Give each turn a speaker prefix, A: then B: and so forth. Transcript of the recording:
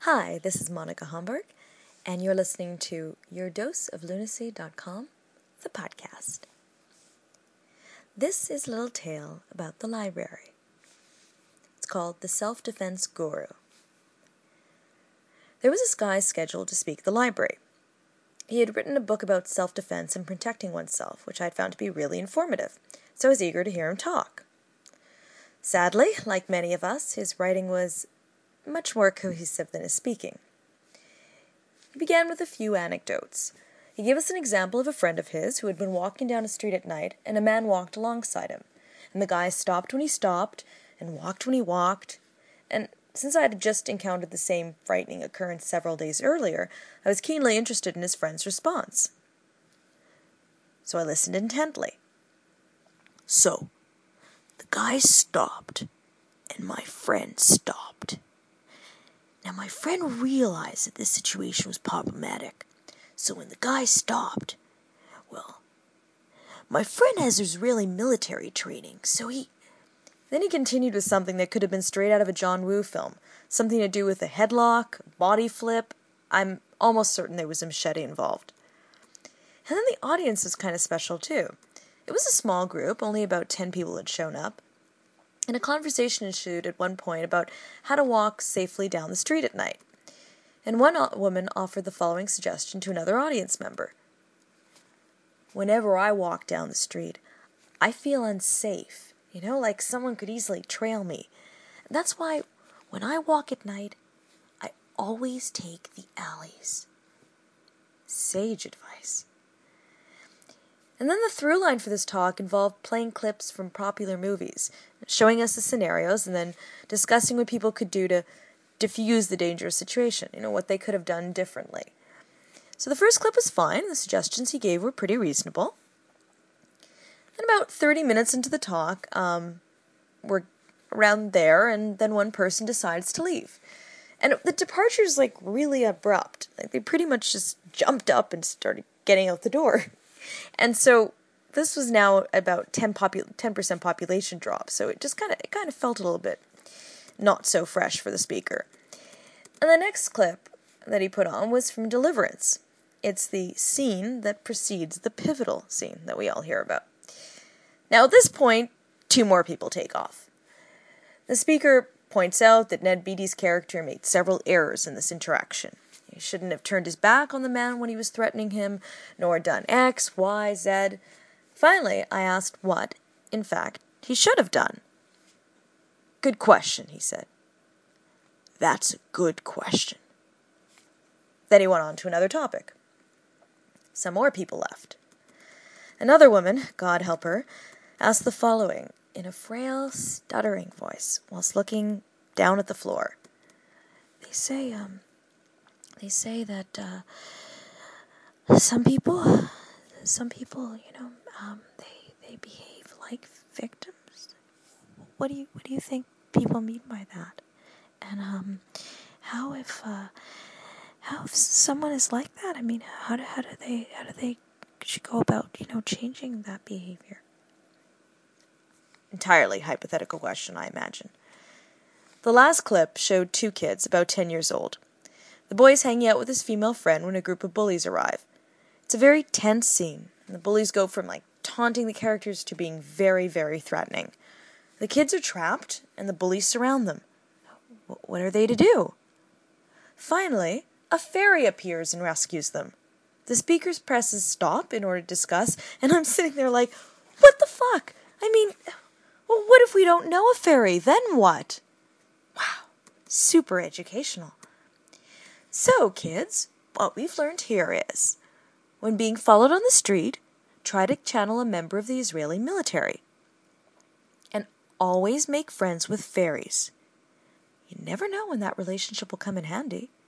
A: Hi, this is Monica Homburg, and you're listening to YourDoseOfLunacy.com, the podcast. This is a little tale about the library. It's called The Self-Defense Guru. There was this guy scheduled to speak at the library. He had written a book about self-defense and protecting oneself, which I had found to be really informative, so I was eager to hear him talk. Sadly, like many of us, his writing was much more cohesive than his speaking. He began with a few anecdotes. He gave us an example of a friend of his who had been walking down a street at night, and a man walked alongside him. And the guy stopped when he stopped, and walked when he walked. And since I had just encountered the same frightening occurrence several days earlier, I was keenly interested in his friend's response. So I listened intently. So, the guy stopped, and my friend stopped. Now, my friend realized that this situation was problematic, so when the guy stopped, well, my friend has Israeli military training, so Then he continued with something that could have been straight out of a John Woo film, something to do with a headlock, body flip. I'm almost certain there was a machete involved. And then the audience was kind of special, too. It was a small group, only about 10 people had shown up. And a conversation ensued at one point about how to walk safely down the street at night. And one woman offered the following suggestion to another audience member. Whenever I walk down the street, I feel unsafe, like someone could easily trail me. That's why when I walk at night, I always take the alleys. Sage advice. And then the through line for this talk involved playing clips from popular movies, showing us the scenarios, and then discussing what people could do to diffuse the dangerous situation, what they could have done differently. So the first clip was fine. The suggestions he gave were pretty reasonable. And about 30 minutes into the talk, we're around there, and then one person decides to leave. And the departure's really abrupt. They pretty much just jumped up and started getting out the door. And so this was now about 10% population drop, so it kind of felt a little bit not so fresh for the speaker. And the next clip that he put on was from Deliverance. It's the scene that precedes the pivotal scene that we all hear about. Now at this point, 2 more people take off. The speaker points out that Ned Beatty's character made several errors in this interaction. He shouldn't have turned his back on the man when he was threatening him, nor done X, Y, Z. Finally, I asked what, in fact, he should have done. Good question, he said. That's a good question. Then he went on to another topic. Some more people left. Another woman, God help her, asked the following in a frail, stuttering voice whilst looking down at the floor. They say that some people, they behave like victims. What do you think people mean by that? And how if someone is like that? I mean, how do they should go about changing that behavior? Entirely hypothetical question, I imagine. The last clip showed 2 kids about 10 years old. The boy is hanging out with his female friend when a group of bullies arrive. It's a very tense scene, and the bullies go from taunting the characters to being very, very threatening. The kids are trapped, and the bullies surround them. What are they to do? Finally, a fairy appears and rescues them. The speaker presses stop in order to discuss, and I'm sitting there like, what the fuck? I mean, well, what if we don't know a fairy? Then what? Wow, super educational. So, kids, what we've learned here is, when being followed on the street, try to channel a member of the Israeli military. And always make friends with fairies. You never know when that relationship will come in handy.